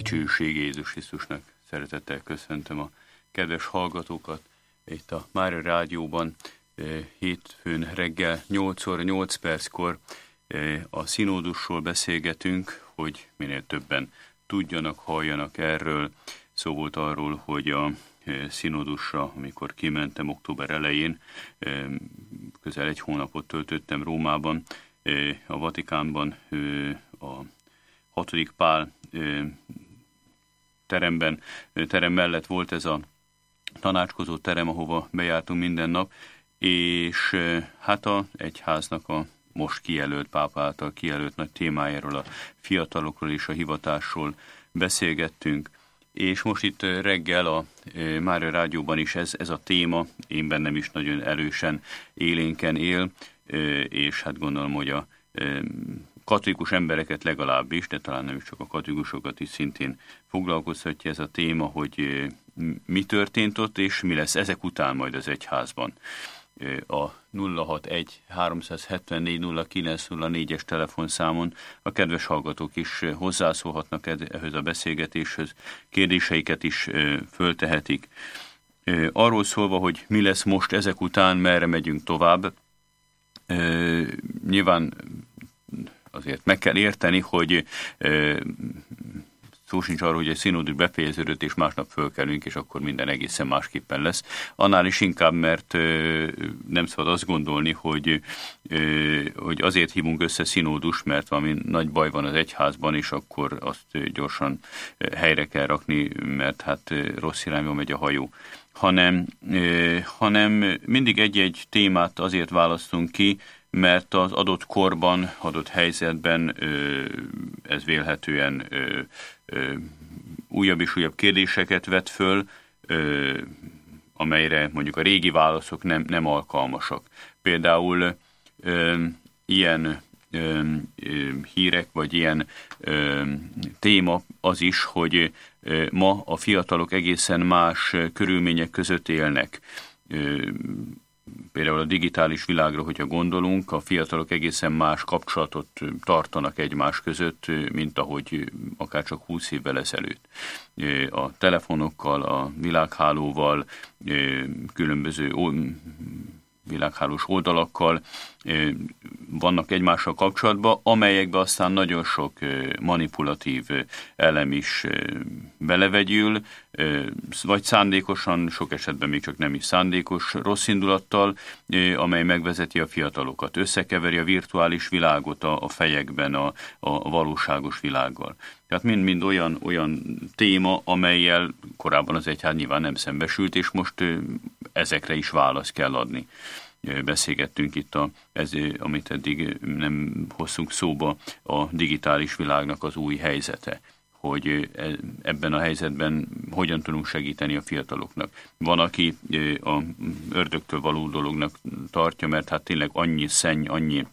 Dicsőség Jézus Krisztusnak. Szeretettel köszöntöm a kedves hallgatókat itt a Mária Rádióban. Hétfőn reggel 8 óra 8 perckor a színódusról beszélgetünk, hogy minél többen tudjanak, halljanak erről. Szó volt arról, hogy a színódusra, amikor kimentem október elején, közel egy hónapot töltöttem Rómában, a Vatikánban, a 6. Pál terem mellett volt ez a tanácskozó terem, ahova bejártunk minden nap, és hát a egyháznak a most kijelölt, pápa által kijelölt nagy témájáról, a fiatalokról és a hivatásról beszélgettünk, és most itt reggel a Mária Rádióban is ez a téma, én bennem is nagyon erősen élénken él, és hát gondolom, hogy a katolikus embereket legalábbis, de talán nem is csak a katolikusokat is szintén foglalkoztatja ez a téma, hogy mi történt ott, és mi lesz ezek után majd az egyházban. A 061-374-0904-es telefonszámon a kedves hallgatók is hozzászólhatnak ehhez a beszélgetéshez, kérdéseiket is föltehetik. Arról szólva, hogy mi lesz most ezek után, merre megyünk tovább, nyilván azért meg kell érteni, hogy szó sincs arról, hogy egy színódus befejeződött, és másnap fölkelünk, és akkor minden egészen másképpen lesz. Annál is inkább, mert nem szabad azt gondolni, hogy azért hívunk össze színódus, mert valami nagy baj van az egyházban, és akkor azt gyorsan helyre kell rakni, mert hát rossz irányba megy a hajó. Hanem mindig egy-egy témát azért választunk ki, mert az adott korban, adott helyzetben ez vélhetően újabb és újabb kérdéseket vet föl, amelyre mondjuk a régi válaszok nem alkalmasak. Például ilyen hírek, vagy ilyen téma az is, hogy ma a fiatalok egészen más körülmények között élnek. Például a digitális világra, hogyha gondolunk, a fiatalok egészen más kapcsolatot tartanak egymás között, mint ahogy akár csak 20 évvel ezelőtt. A telefonokkal, a világhálóval, különböző világhálós oldalakkal vannak egymással kapcsolatban, amelyekbe aztán nagyon sok manipulatív elem is belevegyül, vagy szándékosan, sok esetben még csak nem is szándékos rossz indulattal, amely megvezeti a fiatalokat, összekeveri a virtuális világot a fejekben a valóságos világgal. Tehát mind olyan téma, amellyel korábban az egyház nyilván nem szembesült, és most ezekre is választ kell adni. Beszélgettünk itt, amit eddig nem hoztunk szóba, a digitális világnak az új helyzete, hogy ebben a helyzetben hogyan tudunk segíteni a fiataloknak. Van, aki a ördögtől való dolognak tartja, mert hát tényleg annyi szenny, annyi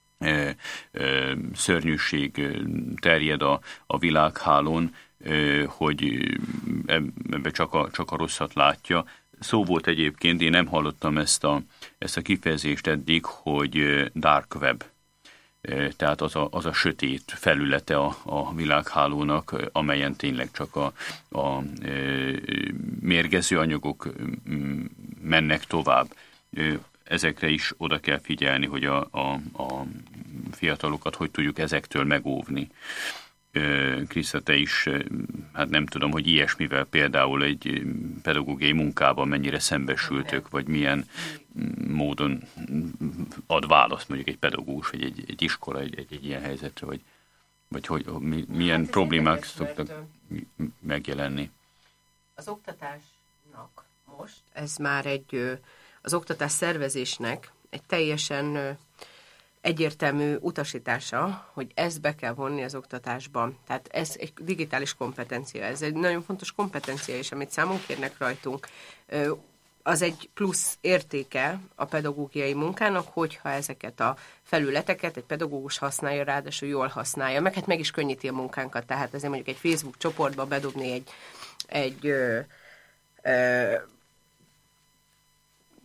szörnyűség terjed a világhálón, hogy ebbe csak a rosszat látja. Szó volt egyébként, én nem hallottam ezt a kifejezést eddig, hogy dark web. Tehát az a sötét felülete a világhálónak, amelyen tényleg csak a mérgező anyagok mennek tovább. Ezekre is oda kell figyelni, hogy a fiatalokat hogy tudjuk ezektől megóvni. Kriszta, te is, hát nem tudom, hogy ilyesmivel például egy pedagógiai munkában mennyire szembesültök, vagy milyen módon ad választ mondjuk egy pedagógus, vagy egy iskola egy ilyen helyzetre, vagy hogy milyen problémák szoktak megjelenni. Az oktatásnak most, ez már az oktatás szervezésnek egy teljesen egyértelmű utasítása, hogy ezt be kell vonni az oktatásba. Tehát ez egy digitális kompetencia, ez egy nagyon fontos kompetencia, és amit számon kérnek rajtunk, az egy plusz értéke a pedagógiai munkának, hogyha ezeket a felületeket egy pedagógus használja, ráadásul jól használja, meg hát meg is könnyíti a munkánkat, tehát ezért mondjuk egy Facebook csoportba bedobni egy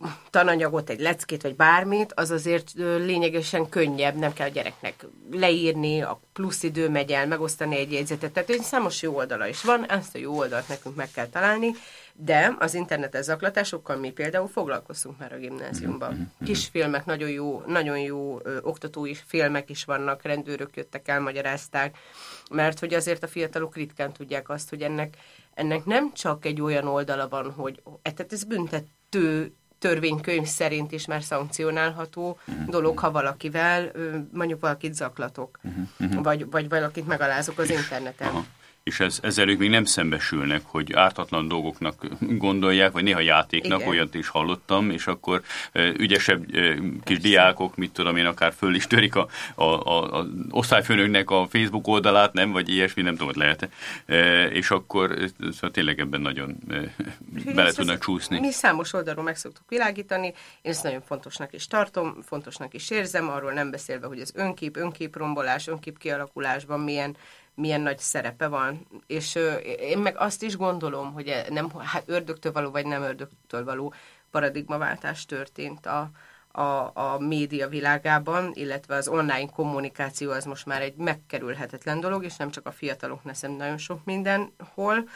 tananyagot, egy leckét, vagy bármit, az azért lényegesen könnyebb, nem kell a gyereknek leírni, a plusz idő megy el, megosztani egy jegyzetet, tehát egy számos jó oldala is van, ezt a jó oldalt nekünk meg kell találni, de az internetes zaklatásokkal mi például foglalkozunk már a gimnáziumban. Kisfilmek, nagyon jó oktatói filmek is vannak, rendőrök jöttek, elmagyarázták, mert hogy azért a fiatalok ritkán tudják azt, hogy ennek nem csak egy olyan oldala van, hogy tehát ez büntető törvénykönyv szerint is már szankcionálható dolog, ha valakivel, mondjuk valakit zaklatok, vagy valakit megalázok az interneten. Aha. És ezzel ők még nem szembesülnek, hogy ártatlan dolgoknak gondolják, vagy néha játéknak, igen. Olyat is hallottam, és akkor ügyesebb kis diákok, mit tudom én, akár föl is törik a osztályfőnöknek a Facebook oldalát, nem, vagy ilyesmi, nem tudom, hogy lehet. És akkor szóval tényleg ebben nagyon bele tudnak csúszni. Mi számos oldalról meg szoktuk világítani, én ezt nagyon fontosnak is tartom, fontosnak is érzem, arról nem beszélve, hogy az önképrombolás, önkép kialakulásban milyen nagy szerepe van. És én meg azt is gondolom, hogy nem ördögtől való, vagy nem ördögtől való paradigmaváltás történt a média világában, illetve az online kommunikáció az most már egy megkerülhetetlen dolog, és nem csak a fiataloknál, hanem nagyon sok mindenhol,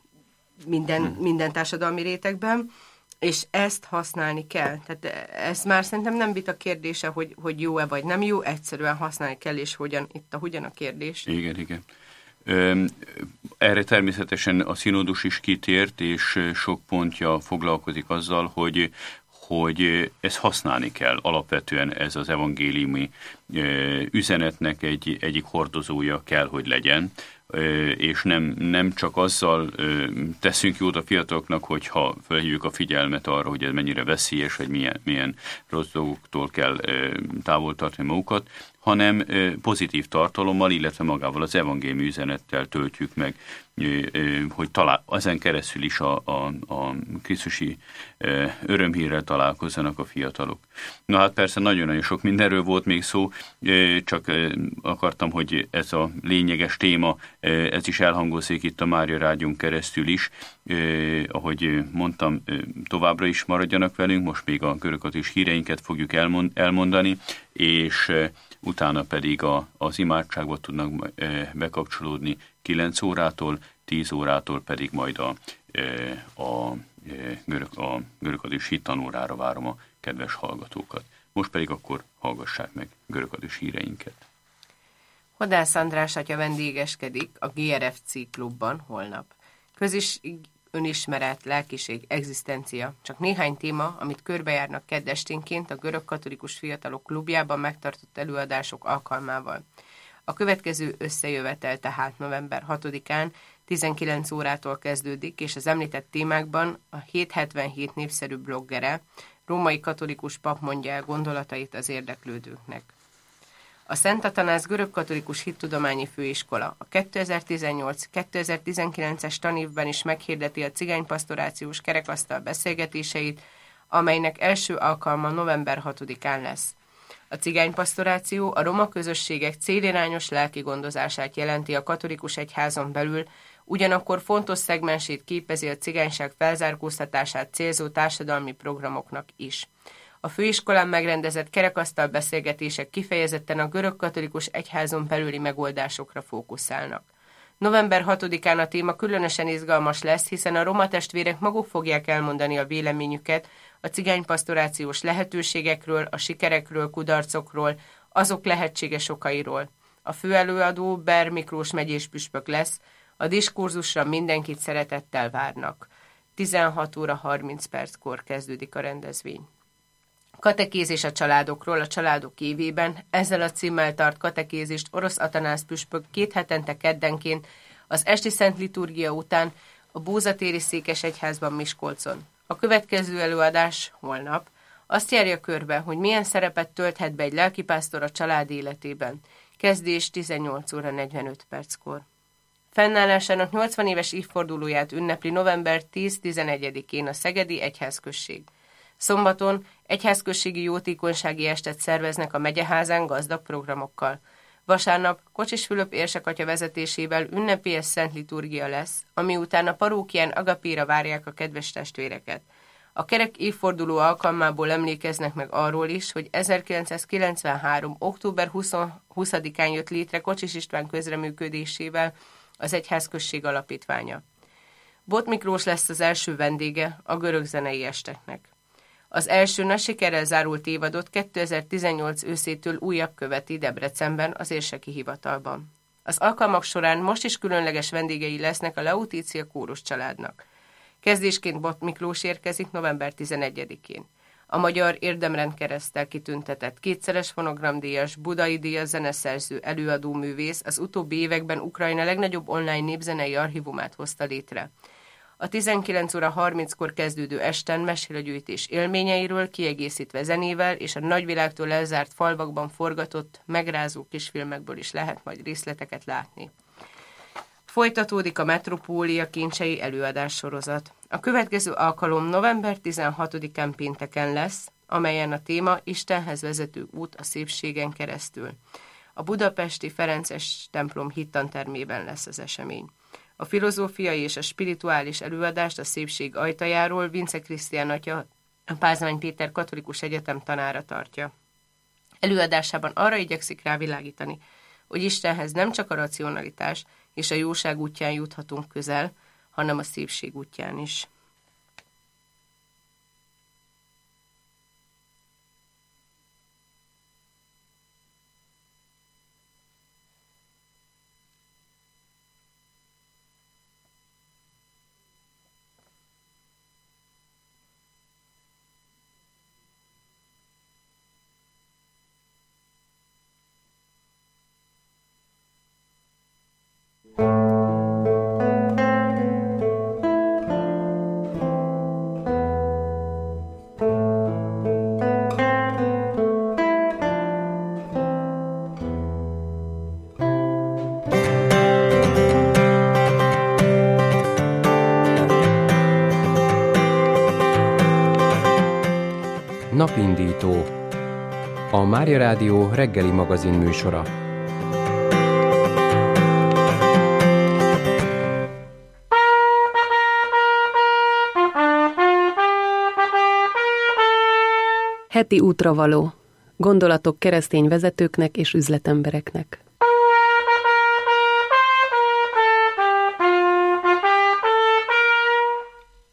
minden társadalmi rétegben, és ezt használni kell. Tehát ez már szerintem nem vita kérdése, hogy jó-e vagy nem jó, egyszerűen használni kell, és hogyan a kérdés. Igen. Erre természetesen a színódus is kitért, és sok pontja foglalkozik azzal, hogy ezt használni kell. Alapvetően ez az evangéliumi üzenetnek egyik hordozója kell, hogy legyen, és nem csak azzal teszünk jót a fiataloknak, hogyha felhívjuk a figyelmet arra, hogy ez mennyire veszélyes, vagy milyen rossz dolgoktól kell távol tartani magukat, hanem pozitív tartalommal, illetve magával az evangéliumi üzenettel töltjük meg, hogy ezen keresztül is a krisztusi örömhírrel találkozzanak a fiatalok. Na hát persze nagyon-nagyon sok mindenről volt még szó, csak akartam, hogy ez a lényeges téma, ez is elhangozik itt a Mária Rádión keresztül is. Ahogy mondtam, továbbra is maradjanak velünk, most még a görögkatolikus híreinket fogjuk elmondani, és utána pedig az imádságba tudnak bekapcsolódni 9 órától, 10 órától pedig majd a görögkatolikus hittanórára várom a kedves hallgatókat. Most pedig akkor hallgassák meg görögkatolikus híreinket. Hodász András atya vendégeskedik a GRFC klubban holnap. Önismeret, lelkiség, egzisztencia. Csak néhány téma, amit körbejárnak keddesténként a görögkatolikus fiatalok klubjában megtartott előadások alkalmával. A következő összejövetel tehát november 6-án 19 órától kezdődik, és az említett témákban a 777 népszerű bloggere, római katolikus pap mondja el gondolatait az érdeklődőknek. A Szent Atanász Görögkatolikus Hittudományi Főiskola a 2018-2019-es tanévben is meghirdeti a cigánypastorációs kerekasztal beszélgetéseit, amelynek első alkalma november 6-án lesz. A cigánypastoráció a roma közösségek célirányos lelki gondozását jelenti a katolikus egyházon belül, ugyanakkor fontos szegmensét képezi a cigányság felzárkóztatását célzó társadalmi programoknak is. A főiskolán megrendezett kerekasztal beszélgetések kifejezetten a görögkatolikus egyházon belüli megoldásokra fókuszálnak. November 6-án a téma különösen izgalmas lesz, hiszen a roma testvérek maguk fogják elmondani a véleményüket a cigánypastorációs lehetőségekről, a sikerekről, kudarcokról, azok lehetséges okairól. A főelőadó Ber Miklós megyés püspök lesz, a diskurzusra mindenkit szeretettel várnak. 16 óra 30 perckor kezdődik a rendezvény. Katekézis a családokról a családok évében, ezzel a címmel tart katekézist Orosz Atanász püspök 2 hetente keddenként az esti szent liturgia után a Búzatéri Székesegyházban Miskolcon. A következő előadás holnap azt járja körbe, hogy milyen szerepet tölthet be egy lelkipásztor a család életében. Kezdés 18 óra 45 perckor. Fennállásának 80 éves évfordulóját ünnepli november 10-11-én a Szegedi Egyházközség. Szombaton egyházközségi jótékonysági estet szerveznek a megyeházán gazdag programokkal. Vasárnap Kocsis Fülöp érsekatya vezetésével ünnepélyes szent liturgia lesz, ami után a parókián agapéra várják a kedves testvéreket. A kerek évforduló alkalmából emlékeznek meg arról is, hogy 1993. október 20-án jött létre Kocsis István közreműködésével az Egyházközség alapítványa. Bot Miklós lesz az első vendége a görög zenei esteknek. Az első nagy sikerrel zárult évadot 2018 őszétől újabb követi Debrecenben, az érseki hivatalban. Az alkalmak során most is különleges vendégei lesznek a Lautitia kórus családnak. Kezdésként Bot Miklós érkezik november 11-én. A Magyar Érdemrend kereszttel kitüntetett kétszeres fonogramdíjas, Budai díjas zeneszerző, előadóművész az utóbbi években Ukrajna legnagyobb online népzenei archívumát hozta létre. A 19 óra 30-kor kezdődő esten mesél a gyűjtés élményeiről, kiegészítve zenével, és a nagyvilágtól elzárt falvakban forgatott, megrázó kisfilmekből is lehet majd részleteket látni. Folytatódik a Metropólia kincsei előadás sorozat. A következő alkalom november 16-án pénteken lesz, amelyen a téma Istenhez vezető út a szépségen keresztül. A budapesti Ferences templom hittantermében lesz az esemény. A filozófiai és a spirituális előadást a szépség ajtajáról Vince Krisztián atya, a Pázmány Péter Katolikus Egyetem tanára tartja. Előadásában arra igyekszik rávilágítani, hogy Istenhez nem csak a racionalitás és a jóság útján juthatunk közel, hanem a szépség útján is. Napindító, a Mária Rádió reggeli magazin műsora. Heti útravaló. Gondolatok keresztény vezetőknek és üzletembereknek.